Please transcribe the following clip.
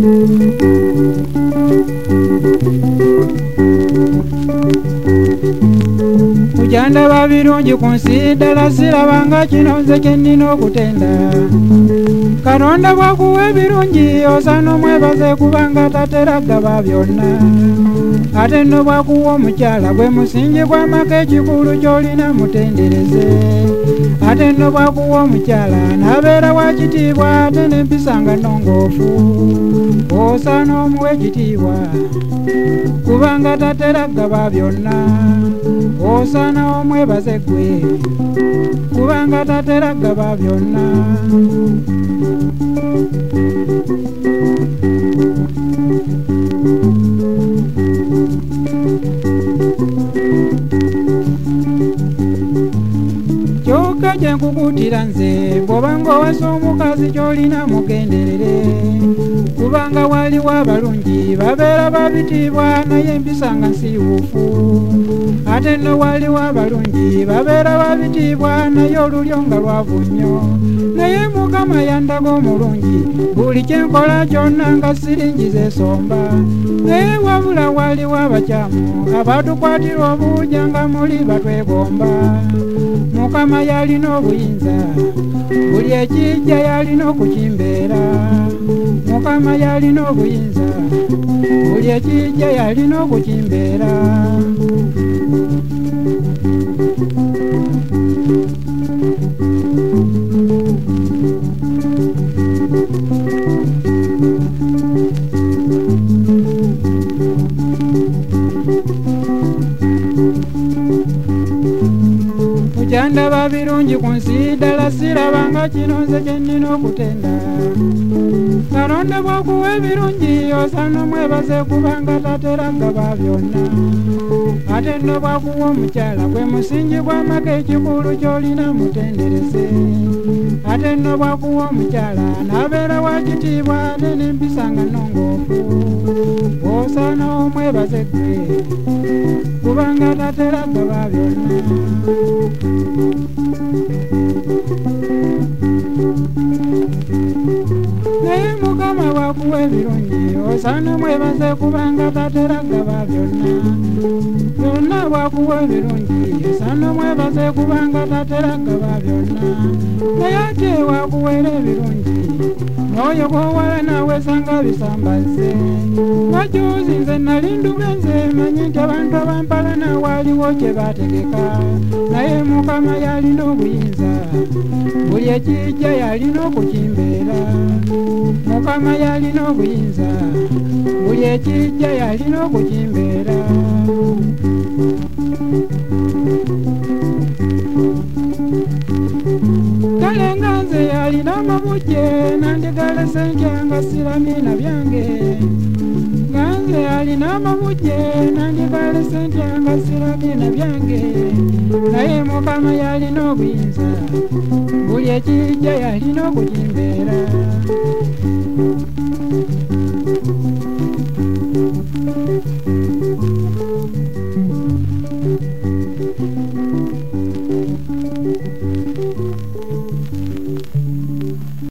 Kujanda babirungi kunsi ddala sirabanga kino nze kyennina okutenda. Katonda bwakuwa ebirungi osaana omwebaze kubanga tatera gaba byonna. Ate nno bwakuwa omukyala gwe musingi gw'amaka ekikulu ky'olina mutendereze. Ate nno bwakuwa omukyala n'abeera wa kitiibwa ate n'empisa nga nnongoofu. Osaana omuwa ekitiibwa kubanga tatera gaba byonna. Osaana omwebaze gwe kubanga tatera gaba byonna. Kyokka kye nkukutira nze bw'obanga owasa omukazi ky'olina mugenderere. Kubanga waliwo abalungi babeera babitiibwa naye empisa nga nsiiwuufu. Ate nno waliwo abalungi babeera babitiibwa naye olulyo nga lwavu nnyo. Naye Mukama yandaga omulungi buli kye nkola kyonna nga siringiza esomba. Naye wabula waliwo abakyamu abatukwatira obuuja nga muli batwegomba. Mukama yalina obuyinza buli ekijja yalina okukimbeera. Mukama yalina obuyinza buli ekijja yalina okukimbeera. Kujanda babirungi kunsi ddala sirabanga kino nze kyennina okutenda. Katonda bwakuwa ebirungi osaana omwebaze kubanga tatera gaba byonna. Ate nno bwakuwa omukyala gwe musingi gw'amaka ekikulu ky'olina mutendereze. Ate nno bwakuwa omukyala n'abeera wa kitiibwa ate n'empisa nga nnongoofu. Osaana omwebaze gwe kubanga tatera gaba byonna. Naye Mukama bwakuwa ebirungi osaana omwebaze kubanga tatera gaba byonna. Byonna bwakuwa ebirungi osaana omwebaze kubanga tatera gaba byonna. Naye ate wakuweera ebirungi n'oyo gw'owala nawe sanga bisambaze. Lwajuuzi nze nali ndugenze manyi nti abantu abampala nawaaliwo kye baategeka. Naye Mukama yalina obuyinza buli ekijja yalina okukimbeera. Mukama yalina obuyinza buli ekijja yalina okukimbeera. Kale nga nze yalina amabujje nandigalese ntya nga siramina byange. Nga nze yalina amabujje nandigalese ntya nga siramina byange. Naye Mukama yalina obuyinza buli ekijja yalina okukimbeera.